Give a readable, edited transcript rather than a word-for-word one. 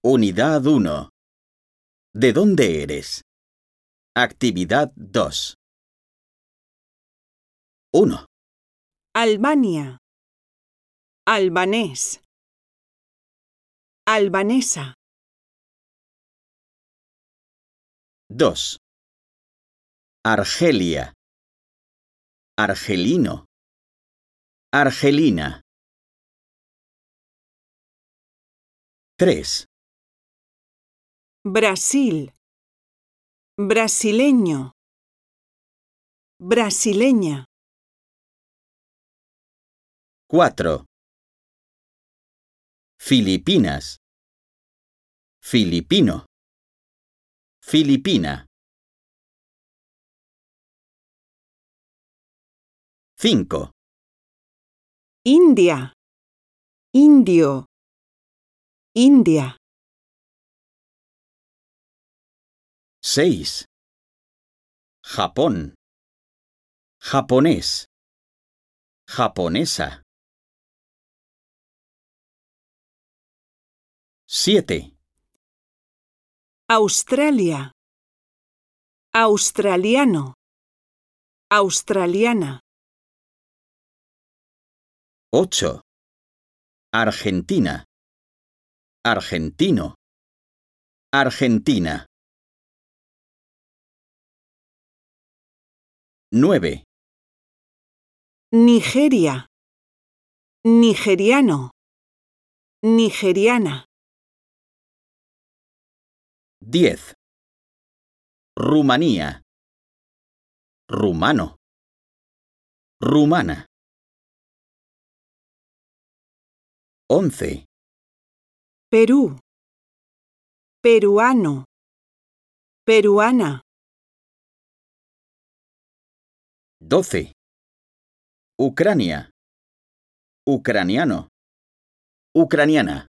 Unidad 1. ¿De dónde eres? Actividad 2. 1, Albania. Albanés. Albanesa. 2. Argelia. Argelino. Argelina. 3. Brasil. Brasileño. Brasileña. 4. Filipinas. Filipino. Filipina. 5. India. Indio. India. 6. Japón. Japonés. Japonesa. 7. Australia. Australiano. Australiana. 8. Argentina. Argentino. Argentina. 9. Nigeria. Nigeriano. Nigeriana. 10. Rumanía. Rumano. Rumana. 11. Perú. Peruano. Peruana. 12. Ucrania. Ucraniano. Ucraniana.